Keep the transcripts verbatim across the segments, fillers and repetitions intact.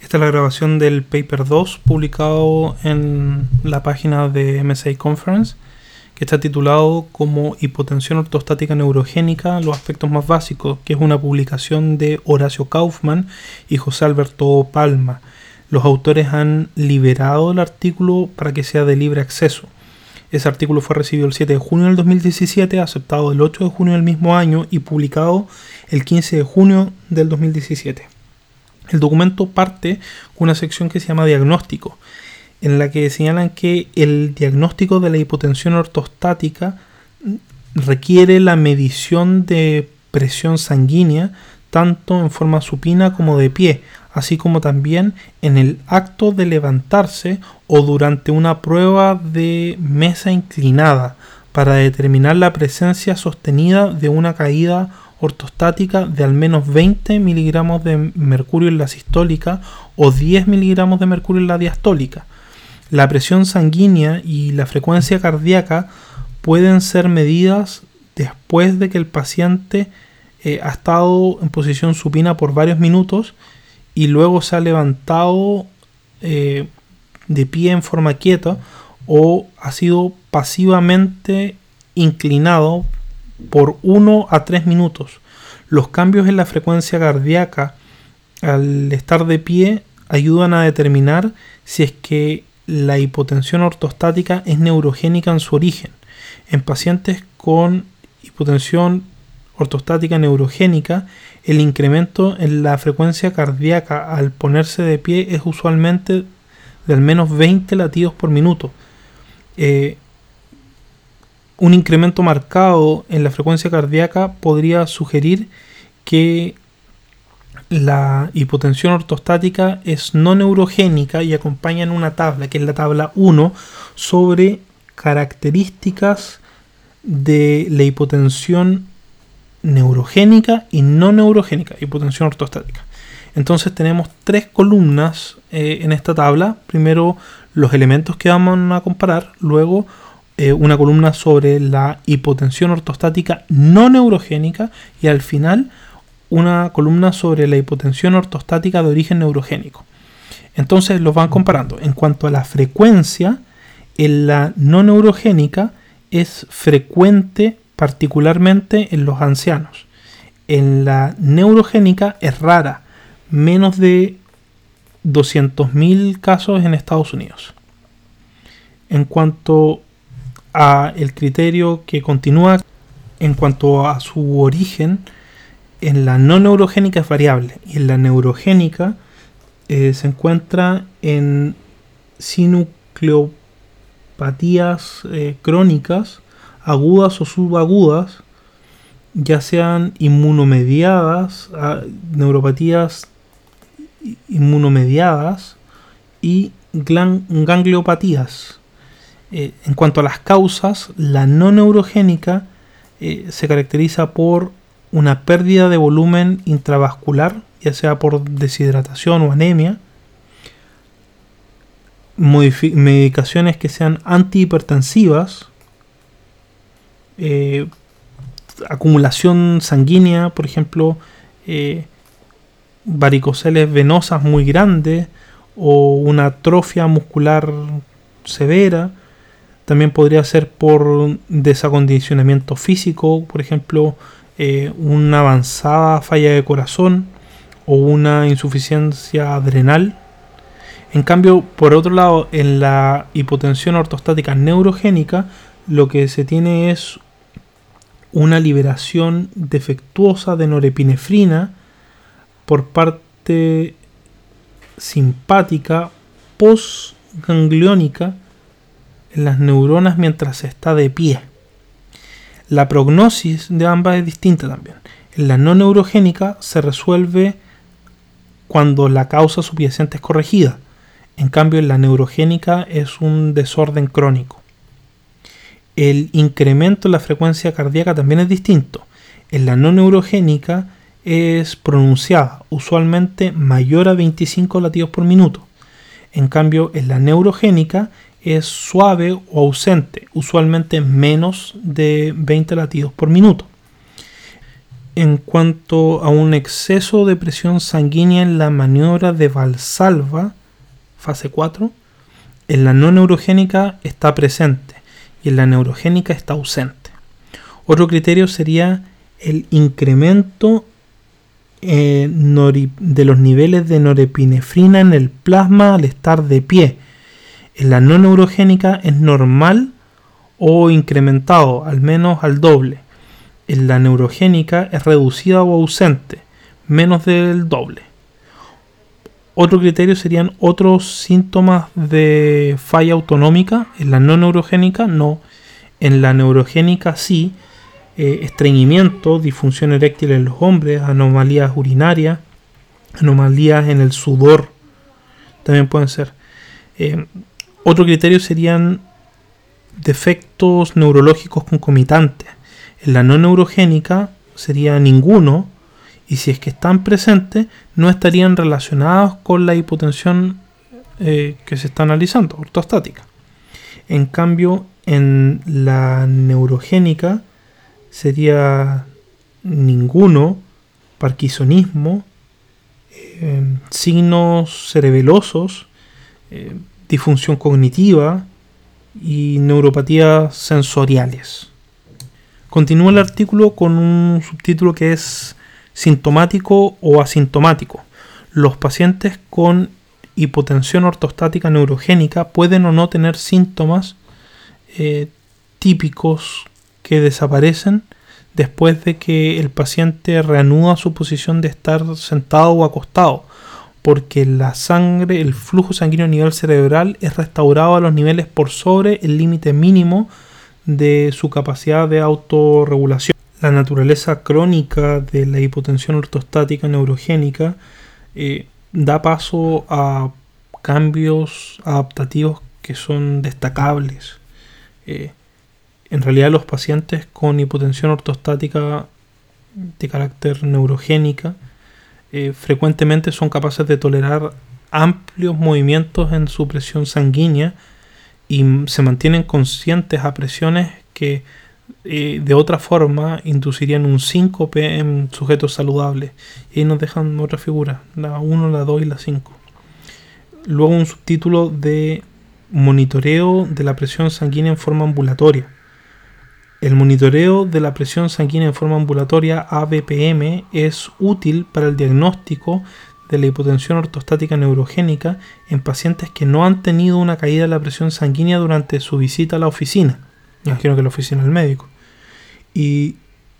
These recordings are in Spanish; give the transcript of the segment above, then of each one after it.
Esta es la grabación del paper dos publicado en la página de M S A Conference, que está titulado como Hipotensión ortostática neurogénica, los aspectos más básicos, que es una publicación de Horacio Kaufman y José Alberto Palma. Los autores han liberado el artículo para que sea de libre acceso. Ese artículo fue recibido el siete de junio del dos mil diecisiete, aceptado el ocho de junio del mismo año y publicado el quince de junio del dos mil diecisiete. El documento parte con una sección que se llama diagnóstico, en la que señalan que el diagnóstico de la hipotensión ortostática requiere la medición de presión sanguínea tanto en forma supina como de pie, así como también en el acto de levantarse o durante una prueba de mesa inclinada para determinar la presencia sostenida de una caída ortostática de al menos veinte miligramos de mercurio en la sistólica o diez miligramos de mercurio en la diastólica. La presión sanguínea y la frecuencia cardíaca pueden ser medidas después de que el paciente eh, ha estado en posición supina por varios minutos y luego se ha levantado eh, de pie en forma quieta o ha sido pasivamente inclinado por uno a tres minutos. Los cambios en la frecuencia cardíaca al estar de pie ayudan a determinar si es que la hipotensión ortostática es neurogénica en su origen. En pacientes con hipotensión ortostática neurogénica, el incremento en la frecuencia cardíaca al ponerse de pie es usualmente de al menos veinte latidos por minuto. Eh, Un incremento marcado en la frecuencia cardíaca podría sugerir que la hipotensión ortostática es no neurogénica y acompaña en una tabla, que es la tabla uno, sobre características de la hipotensión neurogénica y no neurogénica, hipotensión ortostática. Entonces tenemos tres columnas eh, en esta tabla. Primero los elementos que vamos a comparar, luego una columna sobre la hipotensión ortostática no neurogénica y al final una columna sobre la hipotensión ortostática de origen neurogénico. Entonces los van comparando. En cuanto a la frecuencia, en la no neurogénica es frecuente particularmente en los ancianos. En la neurogénica es rara, menos de doscientos mil casos en Estados Unidos. En cuanto a el criterio que continúa, en cuanto a su origen, en la no neurogénica es variable y en la neurogénica eh, se encuentra en sinucleopatías eh, crónicas agudas o subagudas, ya sean inmunomediadas, neuropatías inmunomediadas y gangliopatías. Eh, en cuanto a las causas, la no neurogénica eh, se caracteriza por una pérdida de volumen intravascular, ya sea por deshidratación o anemia, modifi- medicaciones que sean antihipertensivas, eh, acumulación sanguínea, por ejemplo, eh, varicoceles venosas muy grandes o una atrofia muscular severa. También podría ser por desacondicionamiento físico, por ejemplo, eh, una avanzada falla de corazón o una insuficiencia adrenal. En cambio, por otro lado, en la hipotensión ortostática neurogénica, lo que se tiene es una liberación defectuosa de norepinefrina por parte simpática postgangliónica en las neuronas mientras se está de pie. La prognosis de ambas es distinta también. En la no neurogénica se resuelve cuando la causa subyacente es corregida. En cambio, en la neurogénica es un desorden crónico. El incremento en la frecuencia cardíaca también es distinto. En la no neurogénica es pronunciada, usualmente mayor a veinticinco latidos por minuto. En cambio, en la neurogénica es suave o ausente, usualmente menos de veinte latidos por minuto. En cuanto a un exceso de presión sanguínea en la maniobra de Valsalva, fase cuatro, en la no neurogénica está presente y en la neurogénica está ausente. Otro criterio sería el incremento eh, de los niveles de norepinefrina en el plasma al estar de pie. En la no neurogénica es normal o incrementado, al menos al doble. En la neurogénica es reducida o ausente, menos del doble. Otro criterio serían otros síntomas de falla autonómica. En la no neurogénica no. En la neurogénica sí. Eh, estreñimiento, disfunción eréctil en los hombres, anomalías urinarias, anomalías en el sudor también pueden ser. Eh, otro criterio serían defectos neurológicos concomitantes. En la no neurogénica sería ninguno, y si es que están presentes, no estarían relacionados con la hipotensión eh, que se está analizando, ortostática. En cambio, en la neurogénica sería ninguno, parkinsonismo, eh, signos cerebelosos, eh, disfunción cognitiva y neuropatías sensoriales. Continúa el artículo con un subtítulo que es sintomático o asintomático. Los pacientes con hipotensión ortostática neurogénica pueden o no tener síntomas eh, típicos que desaparecen después de que el paciente reanuda su posición de estar sentado o acostado, porque la sangre, el flujo sanguíneo a nivel cerebral es restaurado a los niveles por sobre el límite mínimo de su capacidad de autorregulación. La naturaleza crónica de la hipotensión ortostática neurogénica eh, da paso a cambios adaptativos que son destacables. Eh, en realidad los pacientes con hipotensión ortostática de carácter neurogénica eh, frecuentemente son capaces de tolerar amplios movimientos en su presión sanguínea y se mantienen conscientes a presiones que eh, de otra forma inducirían un síncope en sujetos saludables. Y ahí nos dejan otra figura, la uno, la dos y la cinco. Luego un subtítulo de monitoreo de la presión sanguínea en forma ambulatoria. El monitoreo de la presión sanguínea en forma ambulatoria A B P M es útil para el diagnóstico de la hipotensión ortostática neurogénica en pacientes que no han tenido una caída de la presión sanguínea durante su visita a la oficina, imagino que la oficina del médico, y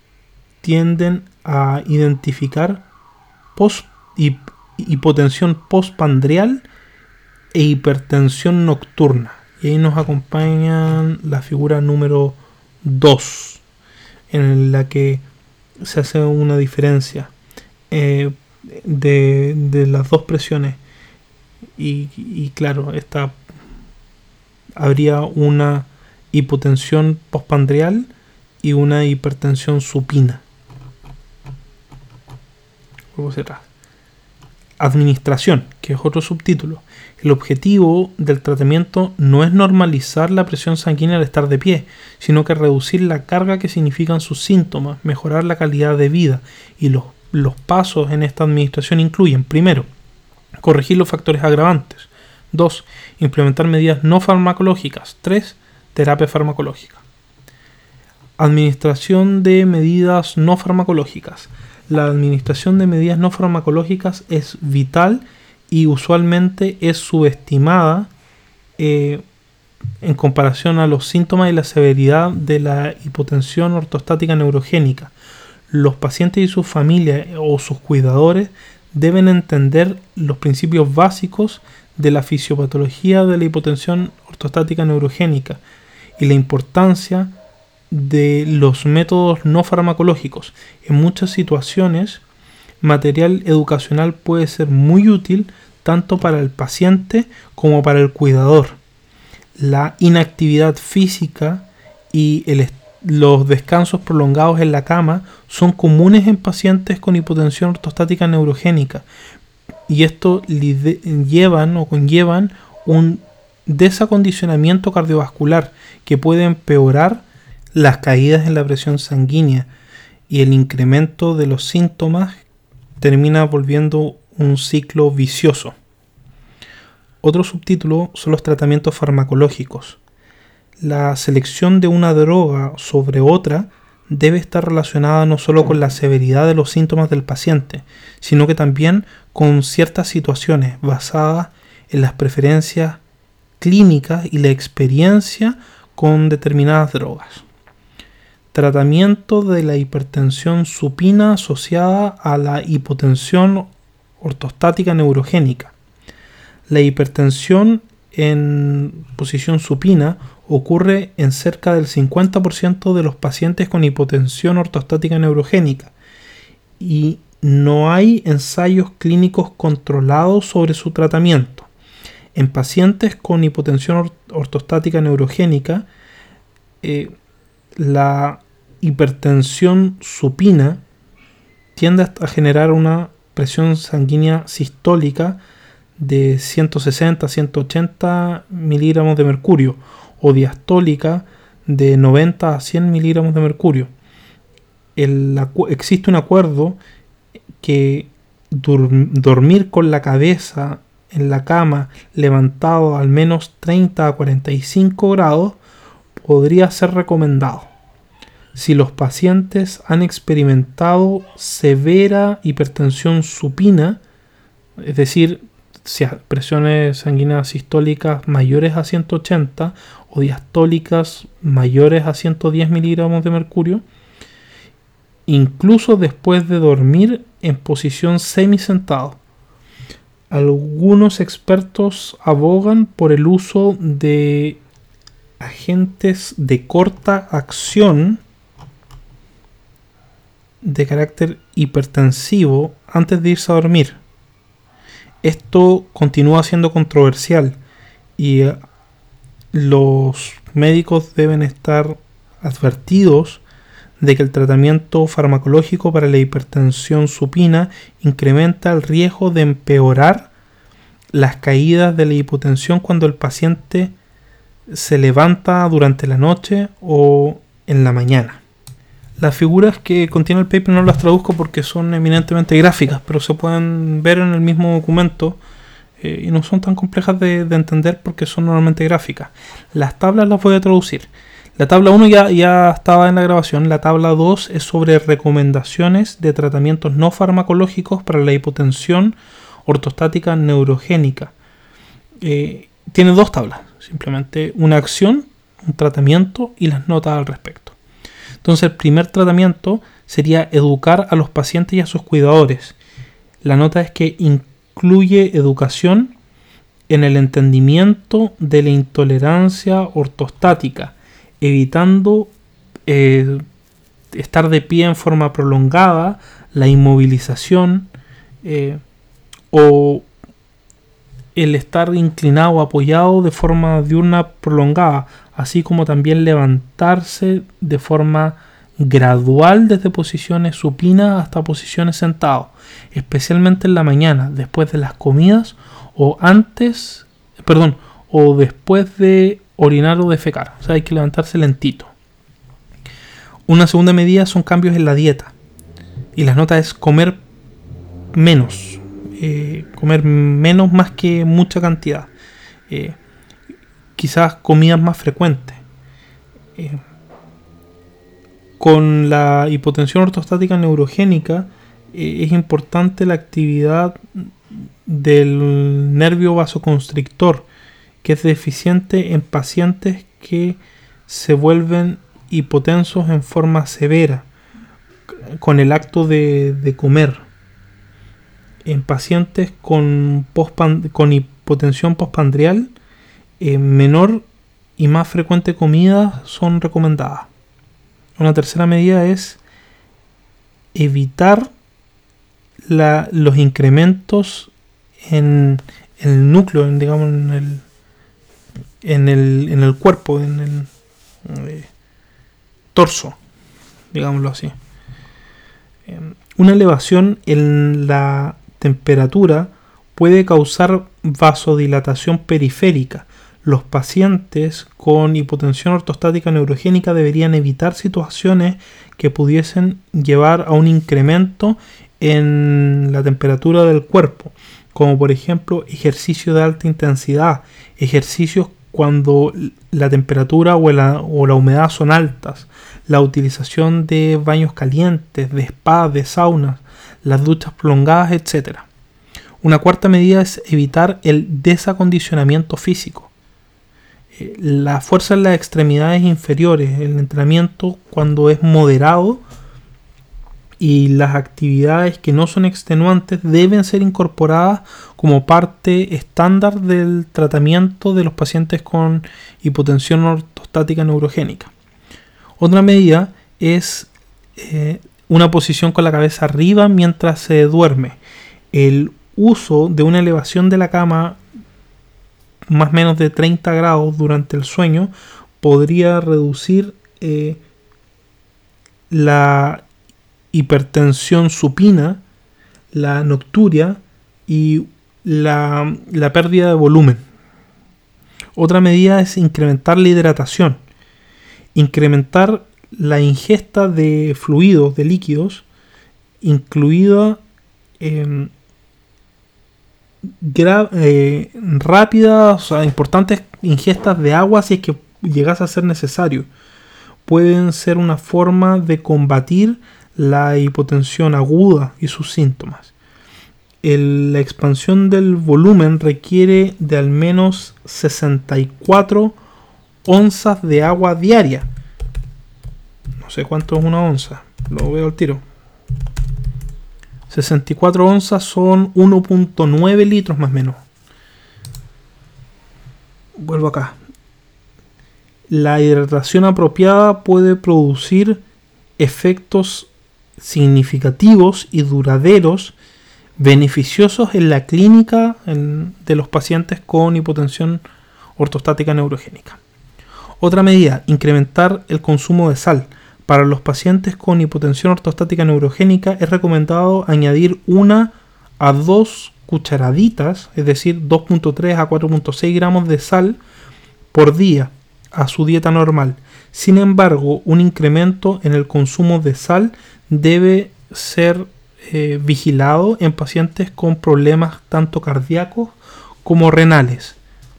tienden a identificar post, hip, hipotensión postpandrial e hipertensión nocturna. Y ahí nos acompañan la figura número dos, en la que se hace una diferencia eh, de, de las dos presiones y, y claro, esta habría una hipotensión postpandrial y una hipertensión supina. Luego se trata. Administración, que es otro subtítulo. El objetivo del tratamiento no es normalizar la presión sanguínea al estar de pie, sino que reducir la carga que significan sus síntomas, mejorar la calidad de vida, y los, los pasos en esta administración incluyen: primero, corregir los factores agravantes; dos, implementar medidas no farmacológicas; tres, terapia farmacológica. Administración de medidas no farmacológicas. La administración de medidas no farmacológicas es vital y usualmente es subestimada eh, en comparación a los síntomas y la severidad de la hipotensión ortostática neurogénica. Los pacientes y sus familias o sus cuidadores deben entender los principios básicos de la fisiopatología de la hipotensión ortostática neurogénica y la importancia de los métodos no farmacológicos. En muchas situaciones, material educacional puede ser muy útil tanto para el paciente como para el cuidador. La inactividad física y el, los descansos prolongados en la cama son comunes en pacientes con hipotensión ortostática neurogénica, y esto llevan o conllevan un desacondicionamiento cardiovascular que puede empeorar las caídas en la presión sanguínea y el incremento de los síntomas termina volviendo un ciclo vicioso. Otro subtítulo son los tratamientos farmacológicos. La selección de una droga sobre otra debe estar relacionada no solo con la severidad de los síntomas del paciente, sino que también con ciertas situaciones basadas en las preferencias clínicas y la experiencia con determinadas drogas. Tratamiento de la hipertensión supina asociada a la hipotensión ortostática neurogénica. La hipertensión en posición supina ocurre en cerca del cincuenta por ciento de los pacientes con hipotensión ortostática neurogénica y no hay ensayos clínicos controlados sobre su tratamiento. En pacientes con hipotensión ortostática neurogénica, eh, la hipertensión supina tiende a generar una presión sanguínea sistólica de ciento sesenta a ciento ochenta miligramos de mercurio o diastólica de noventa a cien miligramos de mercurio. El, existe un acuerdo que dur, dormir con la cabeza en la cama levantado al menos treinta a cuarenta y cinco grados podría ser recomendado si los pacientes han experimentado severa hipertensión supina, es decir, si presiones sanguíneas sistólicas mayores a ciento ochenta o diastólicas mayores a ciento diez miligramos de mercurio, incluso después de dormir en posición semisentado. Algunos expertos abogan por el uso de agentes de corta acción de carácter hipertensivo antes de irse a dormir. Esto continúa siendo controversial y los médicos deben estar advertidos de que el tratamiento farmacológico para la hipertensión supina incrementa el riesgo de empeorar las caídas de la hipotensión cuando el paciente se levanta durante la noche o en la mañana. Las figuras que contiene el paper no las traduzco porque son eminentemente gráficas, pero se pueden ver en el mismo documento eh, y no son tan complejas de, de entender porque son normalmente gráficas. Las tablas las voy a traducir. La tabla uno ya, ya estaba en la grabación. La tabla dos es sobre recomendaciones de tratamientos no farmacológicos para la hipotensión ortostática neurogénica. Eh, tiene dos tablas, simplemente una acción, un tratamiento y las notas al respecto. Entonces el primer tratamiento sería educar a los pacientes y a sus cuidadores. La nota es que incluye educación en el entendimiento de la intolerancia ortostática, evitando eh, estar de pie en forma prolongada, la inmovilización eh, o el estar inclinado o apoyado de forma diurna prolongada, así como también levantarse de forma gradual desde posiciones supinas hasta posiciones sentado, especialmente en la mañana, después de las comidas o antes, perdón, o después de orinar o defecar. O sea, hay que levantarse lentito. Una segunda medida son cambios en la dieta. Y las notas es comer menos. Eh, comer menos más que mucha cantidad. Eh, quizás comidas más frecuentes. Eh, con la hipotensión ortostática neurogénica eh, es importante la actividad del nervio vasoconstrictor, que es deficiente en pacientes que se vuelven hipotensos en forma severa con el acto de, de comer. En pacientes con, postpan, con hipotensión postprandial, eh, menor y más frecuente comida son recomendadas. Una tercera medida es evitar la, los incrementos en, en el núcleo, en, digamos, en el, en el, en el cuerpo, en el eh, torso, digámoslo así. Eh, una elevación en la temperatura puede causar vasodilatación periférica, los pacientes con hipotensión ortostática neurogénica deberían evitar situaciones que pudiesen llevar a un incremento en la temperatura del cuerpo, como por ejemplo ejercicio de alta intensidad, ejercicios cuando la temperatura o la, o la humedad son altas, la utilización de baños calientes, de spas, de saunas, las duchas prolongadas, etcétera. Una cuarta medida es evitar el desacondicionamiento físico. La fuerza en las extremidades inferiores, el entrenamiento cuando es moderado y las actividades que no son extenuantes deben ser incorporadas como parte estándar del tratamiento de los pacientes con hipotensión ortostática neurogénica. Otra medida es eh, una posición con la cabeza arriba mientras se duerme. El uso de una elevación de la cama más o menos de treinta grados durante el sueño podría reducir eh, la hipertensión supina, la nocturia y la, la pérdida de volumen. Otra medida es incrementar la hidratación. Incrementar la ingesta de fluidos, de líquidos, incluida eh, gra- eh, rápidas, o sea, importantes ingestas de agua si es que llegase a ser necesario. Pueden ser una forma de combatir la hipotensión aguda y sus síntomas. El, la expansión del volumen requiere de al menos sesenta y cuatro onzas de agua diaria. No sé cuánto es una onza, lo veo al tiro. sesenta y cuatro onzas son uno punto nueve litros más o menos. Vuelvo acá. La hidratación apropiada puede producir efectos significativos y duraderos beneficiosos en la clínica en, de los pacientes con hipotensión ortostática neurogénica. Otra medida, incrementar el consumo de sal. Para los pacientes con hipotensión ortostática neurogénica es recomendado añadir una a dos cucharaditas, es decir, dos punto tres a cuatro punto seis gramos de sal por día a su dieta normal. Sin embargo, un incremento en el consumo de sal debe ser eh, vigilado en pacientes con problemas tanto cardíacos como renales.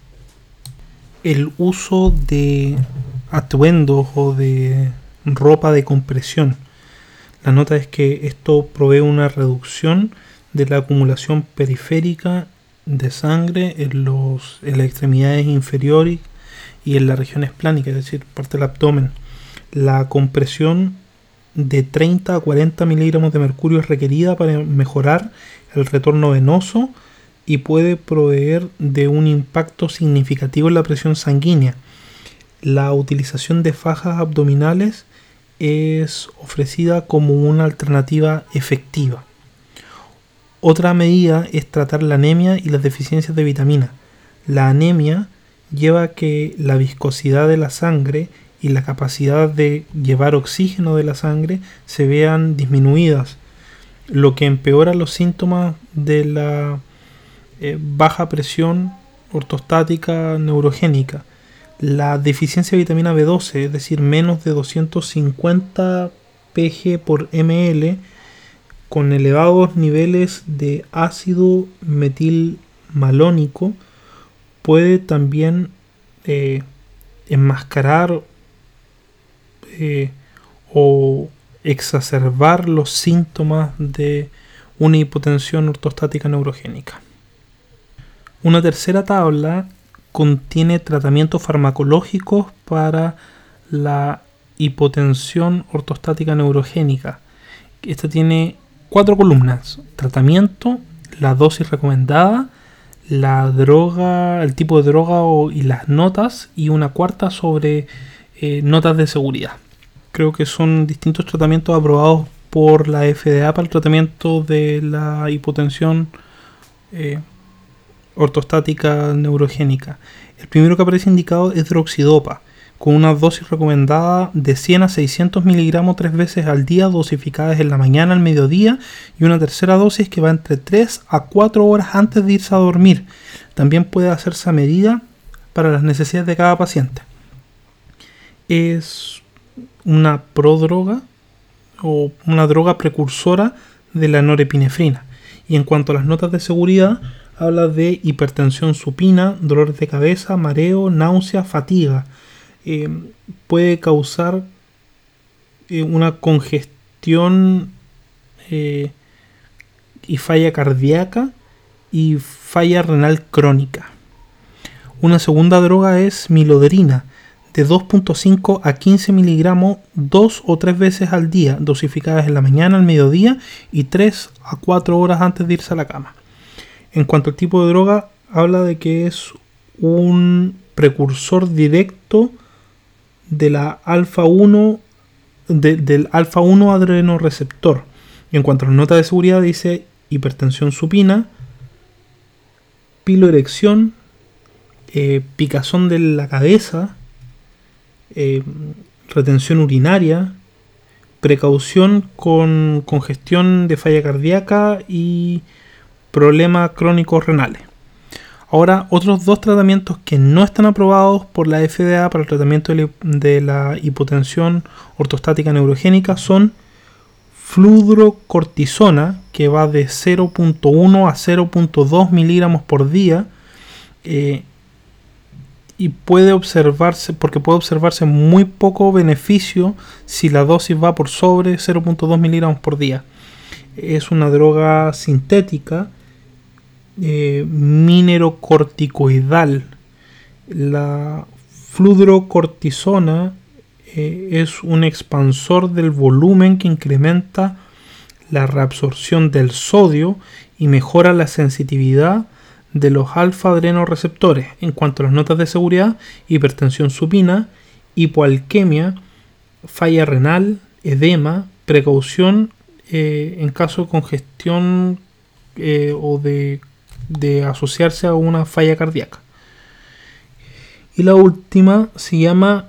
El uso de atuendos o de ropa de compresión. La nota es que esto provee una reducción de la acumulación periférica de sangre en, los, en las extremidades inferiores y en la región esplánica, es decir, parte del abdomen. La compresión de treinta a cuarenta miligramos de mercurio es requerida para mejorar el retorno venoso y puede proveer de un impacto significativo en la presión sanguínea. La utilización de fajas abdominales es ofrecida como una alternativa efectiva. Otra medida es tratar la anemia y las deficiencias de vitamina. La anemia lleva a que la viscosidad de la sangre y la capacidad de llevar oxígeno de la sangre se vean disminuidas, lo que empeora los síntomas de la eh, baja presión ortostática neurogénica. La deficiencia de vitamina B doce, es decir, menos de doscientos cincuenta pg por ml, con elevados niveles de ácido metilmalónico, puede también eh, enmascarar eh, o exacerbar los síntomas de una hipotensión ortostática neurogénica. Una tercera tabla contiene tratamientos farmacológicos para la hipotensión ortostática neurogénica. Esta tiene cuatro columnas: tratamiento, la dosis recomendada, la droga, el tipo de droga o, y las notas, y una cuarta sobre eh, notas de seguridad. Creo que son distintos tratamientos aprobados por la F D A para el tratamiento de la hipotensión eh, ortostática neurogénica. El primero que aparece indicado es droxidopa, con una dosis recomendada de cien a seiscientos miligramos tres veces al día, dosificadas en la mañana, al mediodía, y una tercera dosis que va entre tres a cuatro horas antes de irse a dormir. También puede hacerse a medida para las necesidades de cada paciente. Es una prodroga o una droga precursora de la norepinefrina. Y en cuanto a las notas de seguridad, habla de hipertensión supina, dolores de cabeza, mareo, náusea, fatiga. Eh, puede causar eh, una congestión eh, y falla cardíaca y falla renal crónica. Una segunda droga es milodrina, de dos punto cinco a quince miligramos dos o tres veces al día, dosificadas en la mañana, al mediodía y tres a cuatro horas antes de irse a la cama. En cuanto al tipo de droga, habla de que es un precursor directo de la alfa uno, de, del alfa uno adrenoreceptor. Y en cuanto a las notas de seguridad, dice hipertensión supina, piloerección, eh, picazón de la cabeza, eh, retención urinaria, precaución con congestión de falla cardíaca y problemas crónicos renales. Ahora, otros dos tratamientos que no están aprobados por la F D A para el tratamiento de la hipotensión ortostática neurogénica son fludrocortisona, que va de cero punto uno a cero punto dos miligramos por día, eh, y puede observarse, porque puede observarse muy poco beneficio si la dosis va por sobre cero punto dos miligramos por día. Es una droga sintética, eh, minerocorticoidal. La fludrocortisona eh, es un expansor del volumen que incrementa la reabsorción del sodio y mejora la sensitividad de los alfa-adrenoreceptores. En cuanto a las notas de seguridad, hipertensión supina, hipoalquemia, falla renal, edema, precaución eh, en caso de congestión eh, o de, de asociarse a una falla cardíaca. Y la última se llama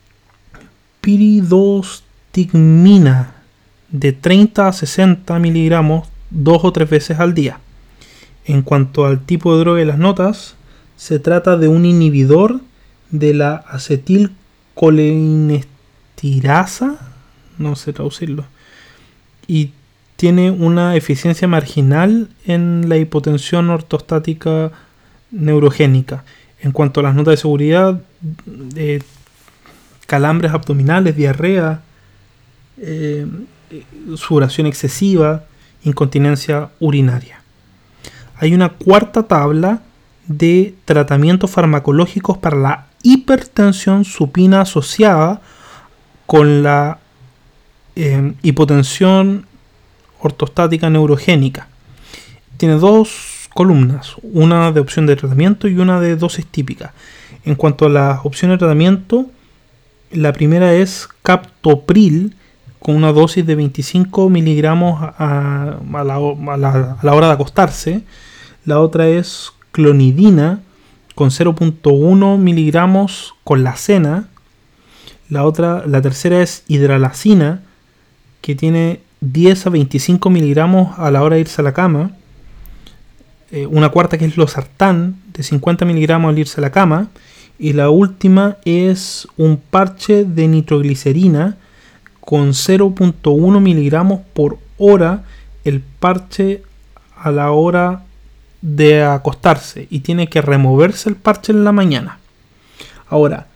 piridostigmina, de treinta a sesenta miligramos dos o tres veces al día. En cuanto al tipo de droga y las notas, se trata de un inhibidor de la acetilcolinestirasa, no sé traducirlo, y tiene una eficiencia marginal en la hipotensión ortostática neurogénica. En cuanto a las notas de seguridad, eh, calambres abdominales, diarrea, eh, sudoración excesiva, incontinencia urinaria. Hay una cuarta tabla de tratamientos farmacológicos para la hipertensión supina asociada con la eh, hipotensión ortostática neurogénica. Tiene dos columnas, una de opción de tratamiento y una de dosis típica. En cuanto a las opciones de tratamiento, la primera es captopril, con una dosis de veinticinco miligramos a, a, la, a, la, a la hora de acostarse. La otra es clonidina con cero punto uno miligramos con la cena. La otra, la tercera es hidralazina, que tiene diez a veinticinco miligramos a la hora de irse a la cama. Eh, una cuarta que es losartán, de cincuenta miligramos al irse a la cama. Y la última es un parche de nitroglicerina con cero punto uno miligramos por hora, el parche a la hora de acostarse, y tiene que removerse el parche en la mañana. Ahora,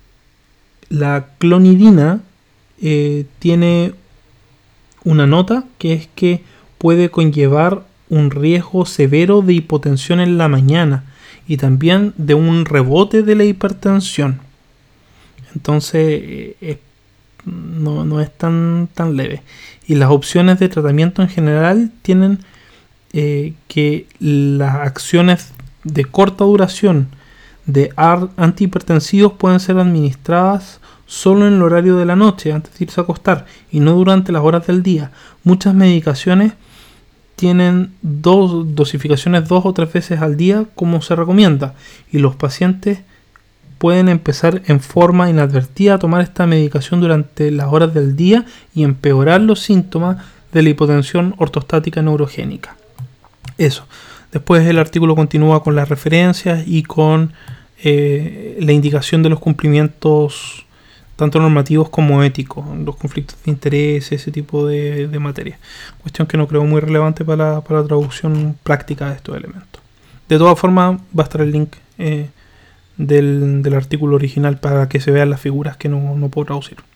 la clonidina eh, tiene una nota que es que puede conllevar un riesgo severo de hipotensión en la mañana y también de un rebote de la hipertensión. Entonces eh, no, no es tan, tan leve. Y las opciones de tratamiento en general tienen eh, que las acciones de corta duración de antihipertensivos pueden ser administradas solo en el horario de la noche antes de irse a acostar y no durante las horas del día. Muchas medicaciones tienen dos dosificaciones dos o tres veces al día como se recomienda, y los pacientes pueden empezar en forma inadvertida a tomar esta medicación durante las horas del día y empeorar los síntomas de la hipotensión ortostática neurogénica. Eso. Después el artículo continúa con las referencias y con eh, la indicación de los cumplimientos tanto normativos como éticos, los conflictos de interés, ese tipo de, de materia. Cuestión que no creo muy relevante para la, para la traducción práctica de estos elementos. De todas formas, va a estar el link eh, del, del artículo original para que se vean las figuras que no, no puedo traducir.